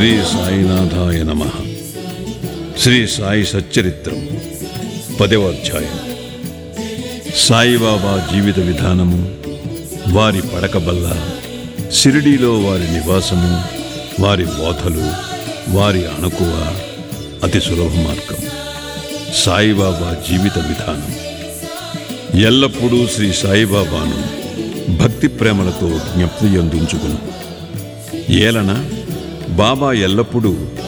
శ్రీ సాయినాథాయ నమః. శ్రీ సాయి సచ్చరిత్రం 10వ అధ్యాయం. సాయిబాబా జీవిత విధానము, వారి పడకబల్ల, షిరిడీలో వారి నివాసము, వారి బోధలు, వారి అణకువ, అతి సులభ మార్గం. సాయిబాబా జీవిత విధానం. ఎల్లప్పుడూ శ్రీ సాయిబాబాను భక్తి ప్రేమలతో జ్ఞప్తి అందించుకును. ఏలన బాబా ఎల్లప్పుడూ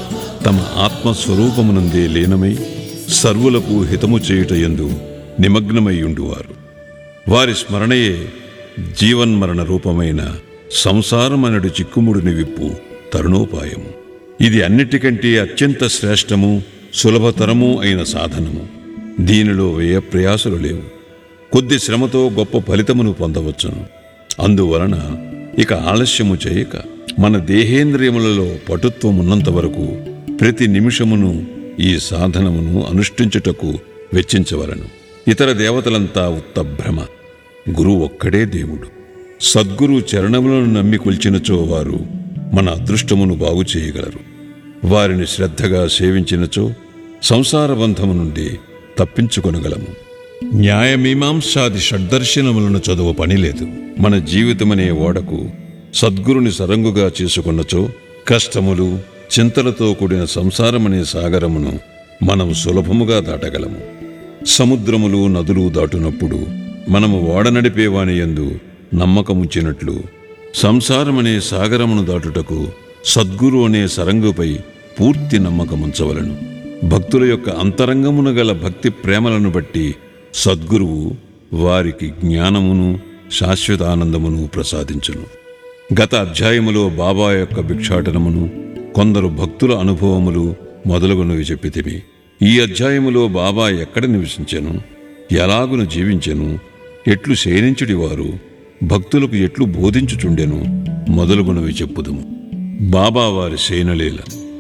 తమ ఆత్మస్వరూపమునందే లీనమై సర్వులకు హితము చేయుటయందు నిమగ్నమై ఉండువారు. వారి స్మరణయే జీవన్మరణ రూపమైన సంసారమనడు చిక్కుముడిని విప్పు తరుణోపాయము. ఇది అన్నిటికంటే అత్యంత శ్రేష్టము, సులభతరము అయిన సాధనము. దీనిలో వ్యయ ప్రయాసలు లేవు. కొద్ది శ్రమతో గొప్ప ఫలితమును పొందవచ్చును. అందువలన ఇక ఆలస్యము చేయక మన దేహేంద్రియములలో పటుత్వమున్నంత వరకు ప్రతి నిమిషమును ఈ సాధనమును అనుష్ఠించుటకు వెచ్చించవలను. ఇతర దేవతలంతా ఉత్త భ్రమ. గురువు ఒక్కడే దేవుడు. సద్గురు చరణములను నమ్మి కొల్చినచో వారు మన అదృష్టమును బాగు చేయగలరు. వారిని శ్రద్ధగా సేవించినచో సంసార బంధము నుండి తప్పించుకొనగలము. న్యాయమీమాంసాది షడ్దర్శనములను చదువు పనిలేదు. మన జీవితమనే ఓడకు సద్గురుని సరంగుగా చేసుకున్నచో కష్టములు, చింతలతో కూడిన సంసారమనే సాగరమును మనం సులభముగా దాటగలము. సముద్రములు, నదులు దాటునప్పుడు మనము ఓడ నడిపేవాని యందు నమ్మకముంచినట్లు సంసారమనే సాగరమును దాటుటకు సద్గురు అనే సరంగుపై పూర్తి నమ్మకముంచవలను. భక్తుల యొక్క అంతరంగమున గల భక్తి ప్రేమలను బట్టి సద్గురువు వారికి జ్ఞానమును, శాశ్వతానందమును ప్రసాదించును. గత అధ్యాయములో బాబా యొక్క భిక్షాటనమును, కొందరు భక్తుల అనుభవములు మొదలగునవి చెప్పితిమి. ఈ అధ్యాయములో బాబా ఎక్కడ నివసించెను, ఎలాగును జీవించెను, ఎట్లు శయనించుడివారు, భక్తులకు ఎట్లు బోధించుచుండెను మొదలగునవి చెప్పుదుము. బాబా వారి శయనలీల.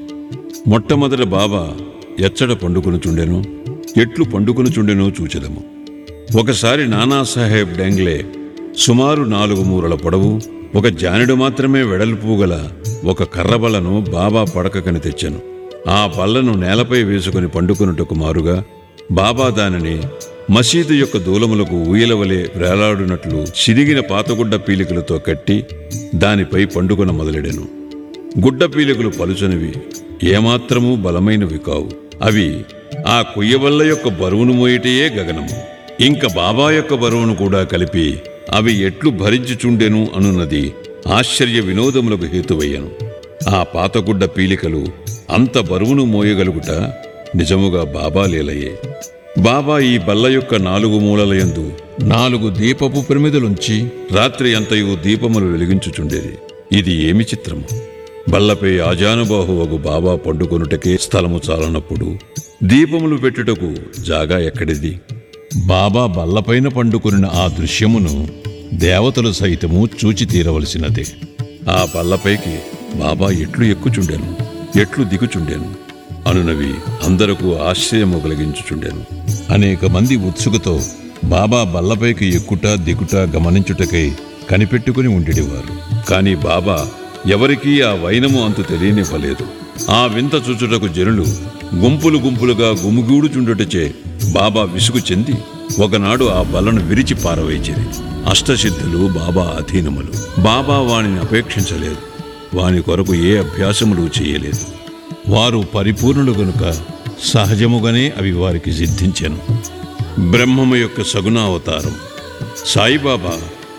మొట్టమొదట బాబా ఎచ్చట పండుకొనుచుండెను, ఎట్లు పండుకొనుచుండెనో చూచెదము. ఒకసారి నానాసాహెబ్ డెంగ్లే సుమారు 4 మూరల పొడవు, 1 జానెడు మాత్రమే వెడల్పు గల ఒక కర్రబల్లను బాబా పడకకని తెచ్చెను. ఆ బల్లను నేలపై వేసుకుని పండుకొనుటకు మారుగా బాబా దానిని మసీదు యొక్క దూలములకు ఊయలవలే వేలాడునట్లు చిరిగిన పాతగుడ్డ పీలికలతో కట్టి దానిపై పండుకొన మొదలెడెను. గుడ్డ పీలికలు పలుచనివి, ఏమాత్రమూ బలమైనవి కావు. అవి ఆ కొయ్యబల్ల యొక్క బరువును మోయిటయే గగనము. ఇంక బాబా యొక్క బరువును కూడా కలిపి అవి ఎట్లు భరించుచుండెను అనున్నది ఆశ్చర్య వినోదములకు హేతువయ్యను. ఆ పాతగుడ్డ పీలికలు అంత బరువును మోయగలుగుట నిజముగా బాబా లీలయే. బాబా ఈ బల్ల యొక్క 4 మూలలయందు 4 దీపపు ప్రమిదలుంచి రాత్రి అంతయు దీపములు వెలిగించుచుండేది. ఇది ఏమి చిత్రము! బల్లపై ఆజానుబాహువగు బాబా పండుకొనుటకే స్థలము చాలనప్పుడు దీపములు పెట్టుటకు జాగా ఎక్కడిది? బాబా బల్లపైన పండుకొనిన ఆ దృశ్యమును దేవతలు సైతము చూచి తీరవలసినదే. ఆ బల్లపైకి బాబా ఎట్లు ఎక్కుచుండెను, ఎట్లు దిగుచుండెను అనునవి అందరకు ఆశ్చర్యము కలిగించుచుండెను. అనేక మంది ఉత్సుకతో బాబా బల్లపైకి ఎక్కుట దిగుట గమనించుటకై కనిపెట్టుకుని ఉండేవారు. కాని బాబా ఎవరికీ ఆ వైనము అంతు తెలియనివ్వలేదు. ఆ వింత చూచుటకు జనులు గుంపులు గుంపులుగా గుమిగూడుచుండుటచే బాబా విసుగు చెంది ఒకనాడు ఆ బల్లను విరిచి పారవేచిరి. అష్టసిద్ధులు బాబా అధీనములు. బాబా వానిని అపేక్షించలేదు. వాని కొరకు ఏ అభ్యాసములు చేయలేదు. వారు పరిపూర్ణులు గనుక సహజముగానే అవి వారికి సిద్ధించెను. బ్రహ్మము యొక్క సగుణావతారం సాయిబాబా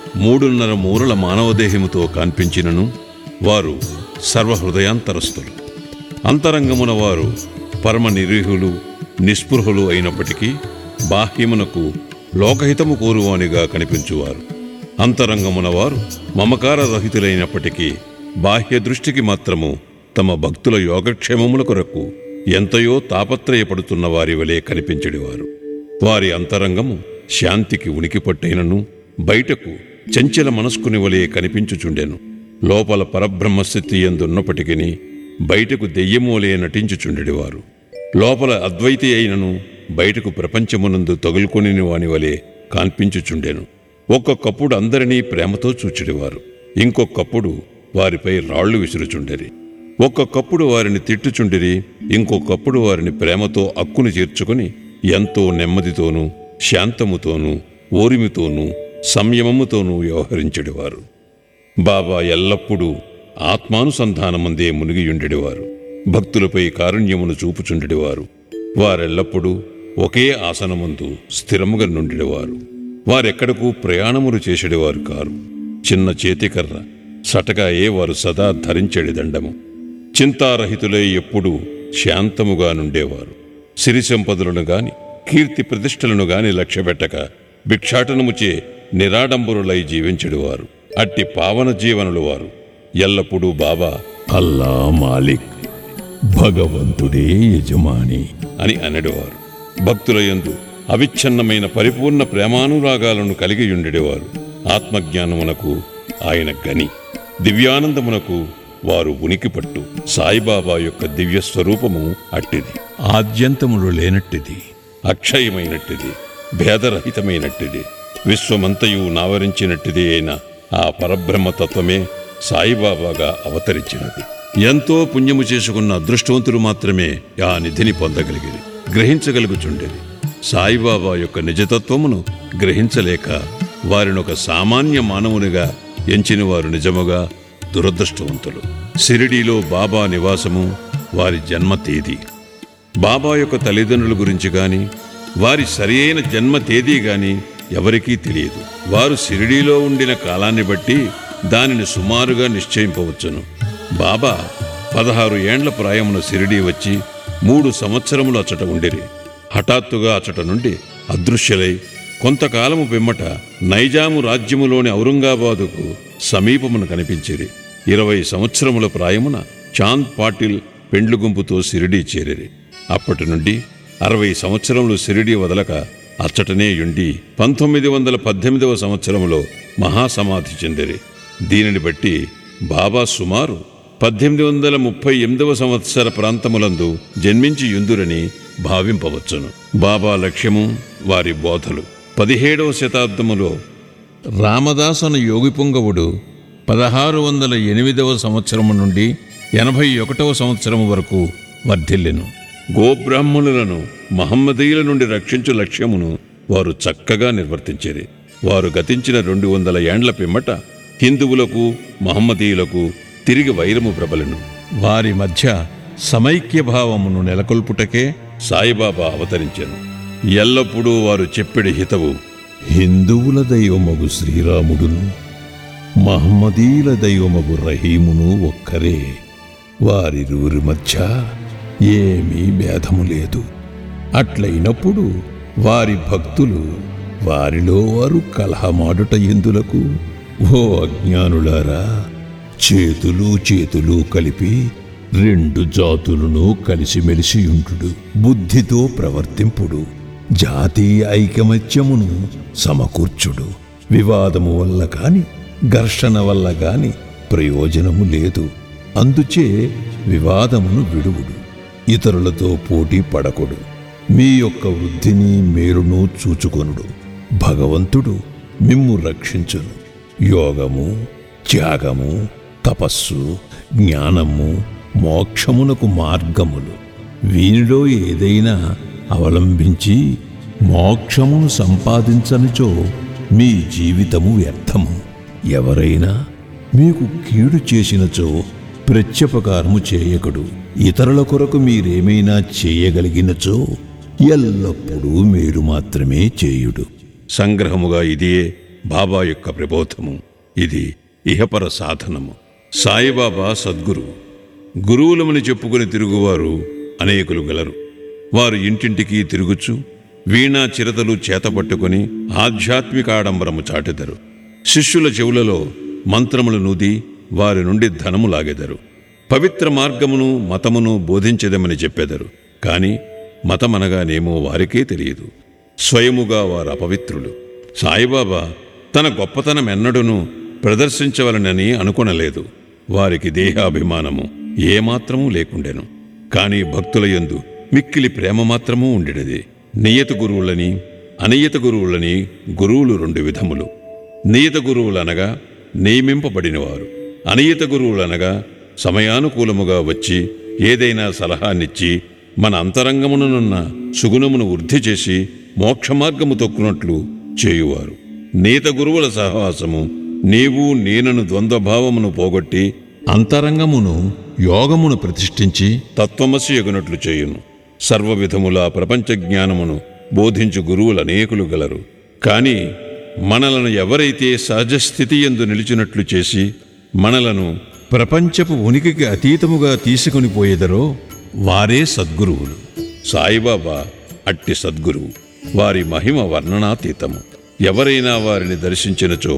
3.5 మూరల మానవదేహముతో కనిపించినను వారు సర్వహృదయాంతరస్థులు. అంతరంగమున వారు పరమ నిరీహులు, నిస్పృహులు అయినప్పటికీ బాహ్యమునకు లోకహితము కోరువానిగా కనిపించువారు. అంతరంగమున వారు మమకార రహితులైనప్పటికీ బాహ్య దృష్టికి మాత్రము తమ భక్తుల యోగక్షేమముల కొరకు ఎంతయో తాపత్రయపడుతున్న వారి వలె కనిపించెడివారు. వారి అంతరంగము శాంతికి ఉనికి పట్టైనను బయటకు చంచల మనస్కుని వలె కనిపించుచుండెను. లోపల పరబ్రహ్మస్థితి యందున్నప్పటికీ బయటకు దెయ్యమూలే నటించుచుండెడివారు. లోపల అద్వైతి అయినను బయటకు ప్రపంచమునందు తగులుకొని వాని వలె కాన్పించుచుండెను. ఒక్కొక్కప్పుడు అందరినీ ప్రేమతో చూచెడివారు. ఇంకొకప్పుడు వారిపై రాళ్లు విసురుచుండెరి. ఒక్కొక్కప్పుడు వారిని తిట్టుచుండిరి, ఇంకొకప్పుడు వారిని ప్రేమతో అక్కుని చేర్చుకుని ఎంతో నెమ్మదితోనూ శాంతముతోనూ ఓరిమితోనూ సంయమముతోనూ వ్యవహరించెడివారు. బాబా ఎల్లప్పుడూ ఆత్మానుసంధానమందే మునిగియుండెడివారు. భక్తులపై కారుణ్యమును చూపుచుండెడివారు. వారెల్లప్పుడూ ఒకే ఆసనమందు స్థిరముగా నుండెడివారు. వారెక్కడకు ప్రయాణములు చేసేడివారు కారు. చిన్న చేతికర్ర సటకాయే వారు సదా ధరించెడి దండము. చింతారహితులై ఎప్పుడూ శాంతముగా నుండేవారు. సిరి సంపదలను గాని కీర్తి ప్రతిష్టలను గాని లక్ష్యపెట్టక భిక్షాటనముచే నిరాడంబరులై జీవించెడివారు. అట్టి పావన జీవనులు వారు. ఎల్లప్పుడూ బాబా అల్లా మాలిక్, భగవంతుడే యజమాని అని అనెడివారు. భక్తుల యందు అవిచ్ఛిన్నమైన పరిపూర్ణ ప్రేమానురాగాలను కలిగియుండెడివారు. ఆత్మజ్ఞానమునకు ఆయన గని, దివ్యానందమునకు వారు ఉనికిపట్టు. సాయిబాబా యొక్క దివ్య స్వరూపము అట్టిది. ఆద్యంతములు లేనట్టిది, అక్షయమైనట్టిది, భేదరహితమైనట్టిది, విశ్వమంతయు నావరించినట్టిది అయిన ఆ పరబ్రహ్మతత్వమే సాయిబాబాగా అవతరించినది. ఎంతో పుణ్యము చేసుకున్న అదృష్టవంతులు మాత్రమే ఆ నిధిని పొందగలిగిరి, గ్రహించగలుగుచుండేది. సాయిబాబా యొక్క నిజతత్వమును గ్రహించలేక వారినొక సామాన్య మానవునిగా ఎంచిన వారు నిజముగా దురదృష్టవంతులు. షిరిడీలో బాబా నివాసము, వారి జన్మ తేదీ, బాబా యొక్క తల్లిదండ్రుల గురించి గాని వారి సరి అయిన జన్మ తేదీ గాని ఎవరికీ తెలియదు. వారు షిరిడీలో ఉండిన కాలాన్ని బట్టి దానిని సుమారుగా నిశ్చయింపవచ్చును. బాబా 16 ఏండ్ల ప్రాయమున షిరిడీ వచ్చి 3 సంవత్సరములు అచ్చట ఉండిరి. హఠాత్తుగా అచ్చట నుండి అదృశ్యులై కొంతకాలము పిమ్మట నైజాము రాజ్యములోని ఔరంగాబాదుకు సమీపమున కనిపించిరి. 20 సంవత్సరముల ప్రాయమున చాంద్ పాటిల్ పెండ్లు గుంపుతో షిరిడీ చేరిరి. అప్పటి నుండి 60 సంవత్సరములు షిరిడీ వదలక అచ్చటనే యుండి 1918వ సంవత్సరములో మహాసమాధి చెందిరి. దీనిని బట్టి బాబా సుమారు 1838వ సంవత్సర ప్రాంతములందు జన్మించి యుందురని భావింపవచ్చును. బాబా లక్ష్యము, వారి బోధలు 17వ శతాబ్దములో రామదాసను యోగి పుంగవుడు 1608వ సంవత్సరము నుండి 81వ సంవత్సరము వరకు వర్ధిల్లెను. గోబ్రాహ్మణులను మహమ్మదీయుల నుండి రక్షించు లక్ష్యమును వారు చక్కగా నిర్వర్తించేది. వారు గతించిన 200 ఏండ్ల పిమ్మట హిందువులకు మహమ్మదీయులకు తిరిగి వైరము ప్రబలెను. వారి మధ్య సమైక్య భావమును నెలకొల్పుటకే సాయిబాబా అవతరించెను. ఎల్లప్పుడూ వారు చెప్పెడి హితవు, హిందువుల దైవమగు శ్రీరాముడును మహమ్మదీయుల దైవమగు రహీమును ఒక్కరే. వారిరువురి మధ్య ఏమీ భేదము లేదు. అట్లయినప్పుడు వారి భక్తులు వారిలో వారు కలహమాడుట ఎందులకు? ఓ అజ్ఞానులారా, చేతులు కలిపి 2 జాతులను కలిసిమెలిసియుండు. బుద్ధితో ప్రవర్తింపుడు. జాతీయ ఐకమత్యమును సమకూర్చుడు. వివాదము వల్ల కాని ఘర్షణ వల్ల గాని ప్రయోజనము లేదు. అందుచే వివాదమును విడువుడు. ఇతరులతో పోటీ పడకుడు. మీ యొక్క వృద్ధిని మేలును చూచుకొనుడు. భగవంతుడు మిమ్ము రక్షించును. యోగము, త్యాగము, తపస్సు, జ్ఞానము, మోక్షమునకు మార్గములు. వీనిలో ఏదైనా అవలంబించి మోక్షమును సంపాదించనిచో మీ జీవితము వ్యర్థము. ఎవరైనా మీకు కీడు చేసినచో ప్రత్యుపకారము చేయకుడు. ఇతరుల కొరకు మీరేమైనా చేయగలిగినచో ఎల్లప్పుడూ మీరు మాత్రమే చేయుడు. సంగ్రహముగా ఇదియే బాబా యొక్క ప్రబోధము. ఇది ఇహపర సాధనము. సాయిబాబా సద్గురు. గురువులమని చెప్పుకుని తిరుగువారు అనేకులు గలరు. వారు ఇంటింటికి తిరుగుచు వీణా చిరతలు చేతపట్టుకుని ఆధ్యాత్మిక ఆడంబరము చాటెదరు. శిష్యుల చెవులలో మంత్రములు నూది వారి నుండి ధనము లాగెదరు. పవిత్ర మార్గమును మతమును బోధించెదమని చెప్పెదరు. కాని మతమనగానేమో వారికే తెలియదు. స్వయముగా వారు అపవిత్రులు. సాయిబాబా తన గొప్పతనమెన్నడూనూ ప్రదర్శించవలనని అనుకొనలేదు. వారికి దేహాభిమానము ఏమాత్రమూ లేకుండెను. కాని భక్తుల యందు మిక్కిలి ప్రేమ మాత్రమూ ఉండెడిది. నియత గురువులని అనియత గురువులని గురువులు 2 విధములు. నియత గురువులనగా నియమింపబడినవారు. అనియత గురువులనగా సమయానుకూలముగా వచ్చి ఏదైనా సలహానిచ్చి మన అంతరంగమునున్న సుగుణమును వృద్ధి చేసి మోక్షమార్గము తొక్కునట్లు చేయువారు. నీత గురువుల సహవాసము నీవు నేనను ద్వంద్వభావమును పోగొట్టి అంతరంగమును యోగమును ప్రతిష్ఠించి తత్వమసి ఎగునట్లు చేయును. సర్వవిధముల ప్రపంచ జ్ఞానమును బోధించు గురువులు అనేకులు గలరు. కాని మనలను ఎవరైతే సహజస్థితి యందు నిలిచినట్లు చేసి మనలను ప్రపంచపు ఉనికికి అతీతముగా తీసుకుని పోయేదరో వారే సద్గురువులు. సాయిబాబా అట్టి సద్గురువు. వారి మహిమ వర్ణనాతీతము. ఎవరైనా వారిని దర్శించినచో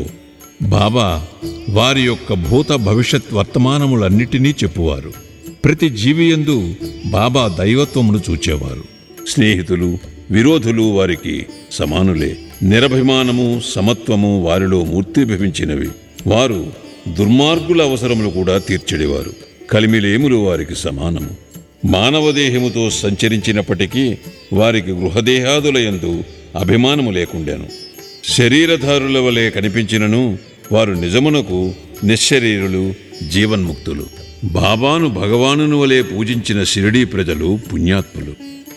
బాబా వారి యొక్క భూత భవిష్యత్ వర్తమానములన్నిటినీ చెప్పువారు. ప్రతి జీవియందు బాబా దైవత్వమును చూచేవారు. స్నేహితులు విరోధులు వారికి సమానులే. నిరభిమానము సమత్వము వారిలో మూర్తిభవించినవి. వారు దుర్మార్గుల అవసరములు కూడా తీర్చెడివారు. కలిమిలేములు వారికి సమానము. మానవదేహముతో సంచరించినప్పటికీ వారికి గృహదేహాదులయందు అభిమానము లేకుండెను. శరీరధారుల వలె కనిపించినను వారు నిజమునకు నిశ్శరీరులు, జీవన్ముక్తులు. బాబాను భగవానుని వలె పూజించిన షిరిడీ ప్రజలు పుణ్యాత్ములు.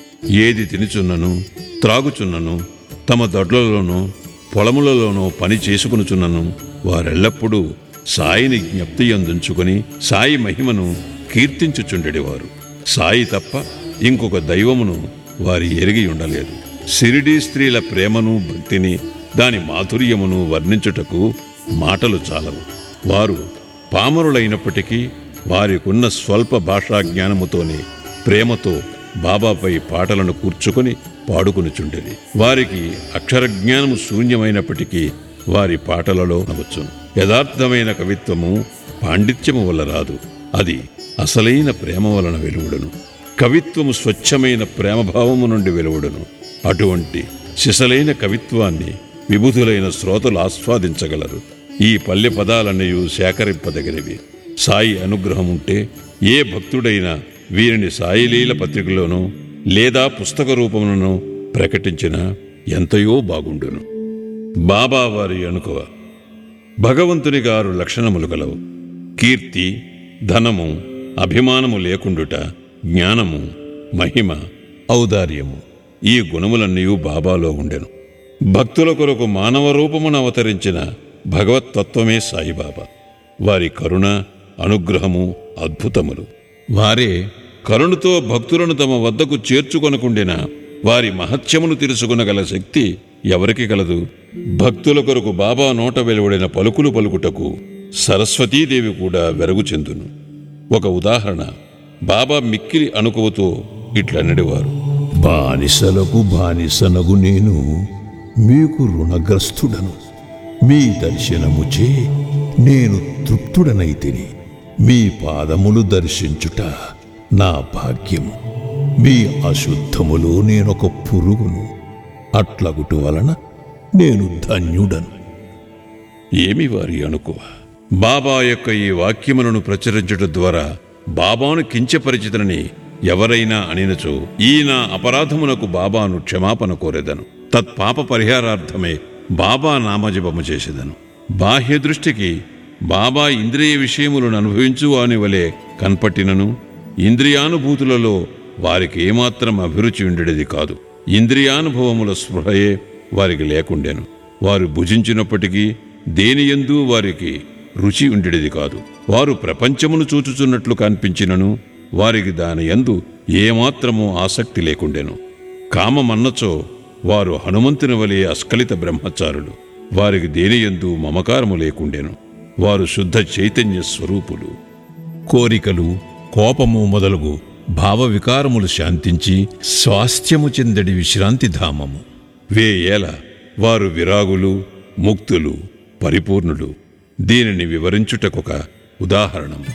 ఏది తినుచున్నను త్రాగుచున్నను తమ దొడ్లలోనూ పొలములలోనూ పని చేసుకునుచున్నను వారెల్లప్పుడూ సాయిని జ్ఞప్తి అందుంచుకొని సాయి మహిమను కీర్తించుచుండెడివారు. సాయి తప్ప ఇంకొక దైవమును వారి ఎరిగి ఉండలేదు. షిరిడీ స్త్రీల ప్రేమను భక్తిని దాని మాధుర్యమును వర్ణించుటకు మాటలు చాలవు. వారు పామరులైనప్పటికీ వారికున్న స్వల్ప భాషా జ్ఞానముతోనే ప్రేమతో బాబాపై పాటలను కూర్చుకొని పాడుకునిచుండేది. వారికి అక్షరజ్ఞానము శూన్యమైనప్పటికీ వారి పాటలలో నవచ్చును. యథార్థమైన కవిత్వము పాండిత్యము వల్ల రాదు. అది అసలైన ప్రేమ వలన వెలువడును. కవిత్వము స్వచ్ఛమైన ప్రేమభావము నుండి వెలువడును. అటువంటి సిసలైన కవిత్వాన్ని విబుధులైన శ్రోతలు ఆస్వాదించగలరు. ఈ పల్లె పదాలన్నీ సేకరింపదగినవి. సాయి అనుగ్రహం ఉంటే ఏ భక్తుడైనా వీరిని సాయిలీల పత్రికలోనూ లేదా పుస్తక రూపములను ప్రకటించినా ఎంతయో బాగుండును. బాబా వారి అనుకువ. భగవంతునికి 6 లక్షణములు గలవు. కీర్తి, ధనము, అభిమానము లేకుండుట, జ్ఞానము, మహిమ, ఔదార్యము. ఈ గుణములన్నీ బాబాలో ఉండెను. భక్తుల కొరకు మానవ రూపమును అవతరించిన భగవత్తత్వమే సాయిబాబా. వారి కరుణ, అనుగ్రహము అద్భుతములు. వారే కరుణతో భక్తులను తమ వద్దకు చేర్చుకొనకుండిన వారి మహత్యమును తెలుసుకొనగల శక్తి ఎవరికి కలదు? భక్తుల కొరకు బాబా నోట వెలువడిన పలుకులు పలుకుటకు సరస్వతీదేవి కూడా వెరగు చెందును. ఒక ఉదాహరణ. బాబా మిక్కిలి అనుకువతో ఇట్లనడివారు: బానిసలకు బానిసనగు నేను మీకు రుణగ్రస్తుడను. మీ దర్శనముచే నేను తృప్తుడనైతిని. మీ పాదములు దర్శించుట నా భాగ్యము. మీ అశుద్ధములో నేనొక పురుగును. అట్లగుట వలన నేను ధన్యుడను. ఏమి వారి అనుకువ? బాబా యొక్క ఈ వాక్యములను ప్రచురించుట ద్వారా బాబాను కించపరిచితనని ఎవరైనా అనినచో ఈ నా అపరాధమునకు బాబాను క్షమాపణ కోరెదను. తత్పాప పరిహారార్థమే బాబా నామజపము చేసేదను. బాహ్య దృష్టికి బాబా ఇంద్రియ విషయములను అనుభవించు అని వలె కనపట్టినను ఇంద్రియానుభూతులలో వారికి ఏమాత్రం అభిరుచి ఉండేది కాదు. ఇంద్రియానుభవముల స్పృహయే వారికి లేకుండెను. వారు భుజించినప్పటికీ దేనియందు వారికి రుచి ఉండేది కాదు. వారు ప్రపంచమును చూచుచున్నట్లు కనిపించినను వారికి దాని యందు ఏమాత్రమూ ఆసక్తి లేకుండెను. కామమన్నచో వారు హనుమంతుని వలె అస్ఖలిత బ్రహ్మచారులు. వారికి దేనియందు మమకారము లేకుండెను. వారు శుద్ధ చైతన్య స్వరూపులు. కోరికలు, కోపము మొదలగు భావ వికారములు శాంతించి స్వాస్థ్యము చెందడి విశ్రాంతిధామము. వేయేల వారు విరాగులు, ముక్తులు, పరిపూర్ణులు. దీనిని వివరించుటకొక ఉదాహరణము.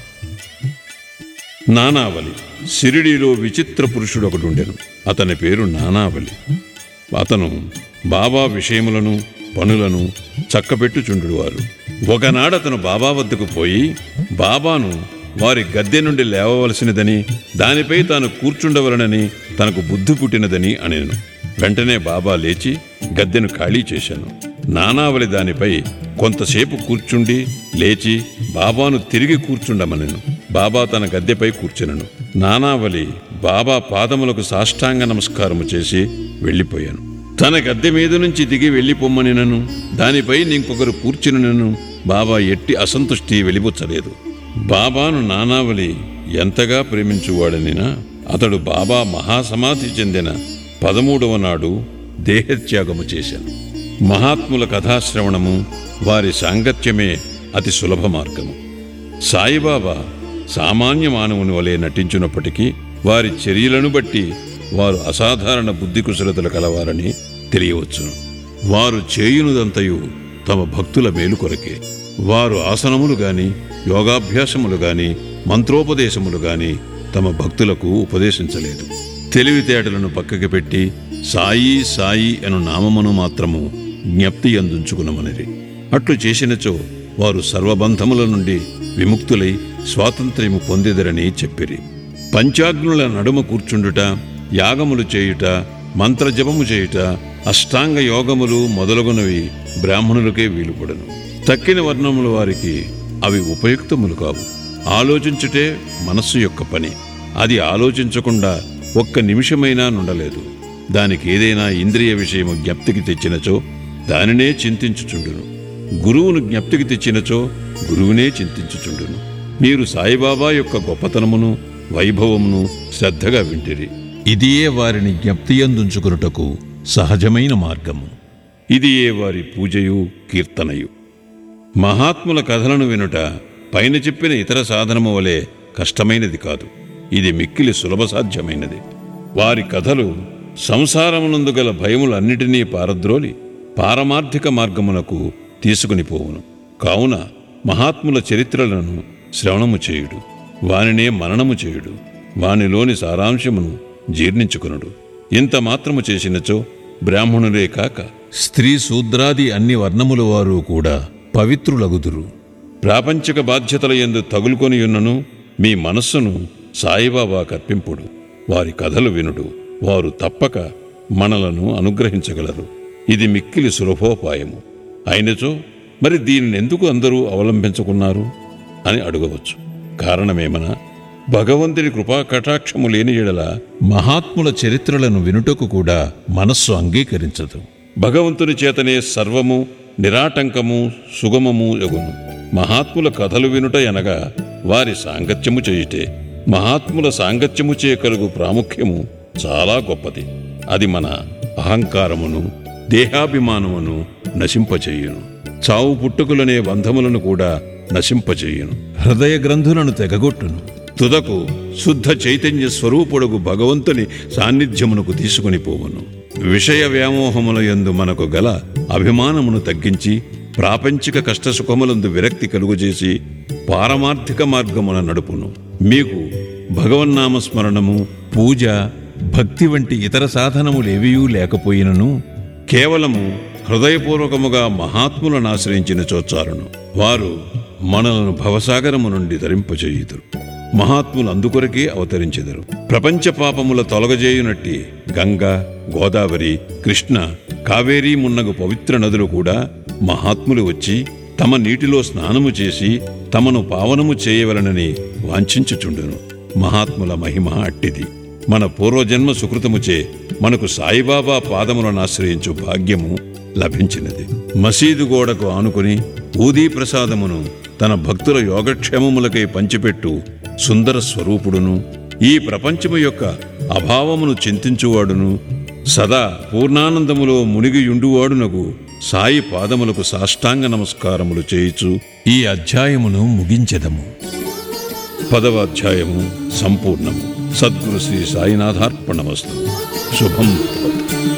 నానావలి. షిరిడీలో విచిత్ర పురుషుడొకడుండెను. అతని పేరు నానావలి. అతను బాబా విషయములను పనులను చక్కబెట్టుచుండువారు. ఒకనాడతను బాబా వద్దకు పోయి బాబాను వారి గద్దె నుండి లేవవలసినదని, దానిపై తాను కూర్చుండవలనని తనకు బుద్ధి పుట్టినదని అనెను. వెంటనే బాబా లేచి గద్దెను ఖాళీ చేశాను. నానావలి దానిపై కొంతసేపు కూర్చుండి లేచి బాబాను తిరిగి కూర్చుండమనెను. బాబా తన గద్దెపై కూర్చునను. నానావళి బాబా పాదములకు సాష్టాంగ నమస్కారము చేసి వెళ్ళిపోయాను. తన గద్దె మీద నుంచి దిగి వెళ్ళిపోమ్మనినను, దానిపై ఇంకొకరు కూర్చునను బాబా ఎట్టి అసంతుష్టి వెలిబుచ్చలేదు. బాబాను నానావళి ఎంతగా ప్రేమించువాడనినా అతడు బాబా మహాసమాధి చెందిన 13వ నాడు దేహత్యాగము చేశాను. మహాత్ముల కథాశ్రవణము, వారి సాంగత్యమే అతి సులభ మార్గము. సాయిబాబా సామాన్య మానవుని వలె నటించినప్పటికీ వారి చర్యలను బట్టి వారు అసాధారణ బుద్ధి కుశలతలు కలవారని తెలియవచ్చును. వారు చేయునుదంతయు తమ భక్తుల మేలు కొరకే. వారు ఆసనములు గాని, యోగాభ్యాసములు గాని, మంత్రోపదేశములు గాని తమ భక్తులకు ఉపదేశించలేదు. తెలివితేటలను పక్కకి పెట్టి సాయి సాయి అను నామమును మాత్రము జ్ఞప్తి అందుంచుకునమనిరి. అట్లు చేసినచో వారు సర్వబంధముల నుండి విముక్తులై స్వాతంత్ర్యము పొందెదరని చెప్పిరి. పంచాగ్నుల నడుమ కూర్చుండుట, యాగములు చేయుట, మంత్రజపము చేయుట, అష్టాంగ యోగములు మొదలగునవి బ్రాహ్మణులకే వీలుపడను. తక్కిన వర్ణముల వారికి అవి ఉపయుక్తములు కావు. ఆలోచించుటే మనస్సు యొక్క పని. అది ఆలోచించకుండా ఒక్క నిమిషమైనా నుండలేదు. దానికి ఏదైనా ఇంద్రియ విషయము జ్ఞప్తికి తెచ్చినచో దానినే చింతించుచుండును. గురువును జ్ఞప్తికి తెచ్చినచో గురువునే చింతించుచుండును. మీరు సాయిబాబా యొక్క గొప్పతనమును, వైభవమును శ్రద్ధగా వింటిరి. ఇదియే వారిని జ్ఞప్తియందుంచుకునుటకు సహజమైన మార్గము. ఇదియే వారి పూజయు కీర్తనయు. మహాత్ముల కథలను వినుట పైన చెప్పిన ఇతర సాధనము వలె కష్టమైనది కాదు. ఇది మిక్కిలి సులభ సాధ్యమైనది. వారి కథలు సంసారమునందు గల భయములన్నిటినీ పారద్రోలి పారమార్థిక మార్గమునకు తీసుకునిపోవును. కావున మహాత్ముల చరిత్రలను శ్రవణము చేయుడు, వానినే మననము చేయుడు, వానిలోని సారాంశమును జీర్ణించుకునుడు. ఇంత మాత్రము చేసినచో బ్రాహ్మణులే కాక స్త్రీ శూద్రాది అన్ని వర్ణముల వారు కూడా పవిత్రులగుదురు. ప్రాపంచిక బాధ్యతల యందు తగులుకొనియున్నను మీ మనస్సును సాయిబాబా కర్పింపుడు. వారి కథలు వినుడు, వారు తప్పక మనలను అనుగ్రహించగలరు. ఇది మిక్కిలి సులభోపాయము. అయినచో మరి దీనినెందుకు అందరూ అవలంబించుకున్నారు అని అడగవచ్చు. కారణమేమనా, భగవంతుని కృపా కటాక్షము లేని ఎడల మహాత్ముల చరిత్రలను వినుటకు కూడా మనస్సు అంగీకరించదు. భగవంతుని చేతనే సర్వము నిరాటంకము సుగమము యగును. మహాత్ముల కథలు వినుట అనగా వారి సాంగత్యము చేయుటే. మహాత్ముల సాంగత్యము చే కలుగు ప్రాముఖ్యము చాలా గొప్పది. అది మన అహంకారమును, దేహాభిమానమును నశింపచేయును. చావు పుట్టుకులనే బంధములను కూడా నశింపచేయును. హృదయ గ్రంథులను తెగగొట్టును. తుదకు శుద్ధ చైతన్య స్వరూపుడుగు భగవంతుని సాన్నిధ్యమునకు తీసుకుని పోవును. విషయ వ్యామోహముల యందు మనకు గల అభిమానమును తగ్గించి ప్రాపంచిక కష్టసుఖములందు విరక్తి కలుగుచేసి పారమార్థిక మార్గమున నడుపును. మీకు భగవన్నామస్మరణము, పూజ, భక్తి వంటి ఇతర సాధనములేవియూ లేకపోయినను కేవలము హృదయపూర్వకముగా మహాత్ములను ఆశ్రయించిన చోచారును. వారు మనలను భవసాగరము నుండి తరింపచేయుదురు. మహాత్ములు అందుకొరకే అవతరించెదరు. ప్రపంచ పాపముల తొలగజేయునట్టి గంగా, గోదావరి, కృష్ణ, కావేరీ మున్నగు పవిత్ర నదులు కూడా మహాత్ములు వచ్చి తమ నీటిలో స్నానము చేసి తమను పావనము చేయవలనని వాంఛించుచుండును. మహాత్ముల మహిమ అట్టిది. మన పూర్వజన్మ సుకృతముచే మనకు సాయిబాబా పాదములను ఆశ్రయించు భాగ్యము లభించినది. మసీదు గోడకు ఆనుకుని ఊదీ ప్రసాదమును తన భక్తుల యోగక్షేమములకై పంచిపెట్టు సుందర స్వరూపుడును, ఈ ప్రపంచము యొక్క అభావమును చింతించువాడును, సదా పూర్ణానందములో మునిగియుండువాడునగు సాయి పాదములకు సాష్టాంగ నమస్కారములు చేయుచు ఈ అధ్యాయమును ముగించెదము. 10వ అధ్యాయము సంపూర్ణము. సద్గురు శ్రీ సాయినాథార్పణమస్తు. శుభం భవతు.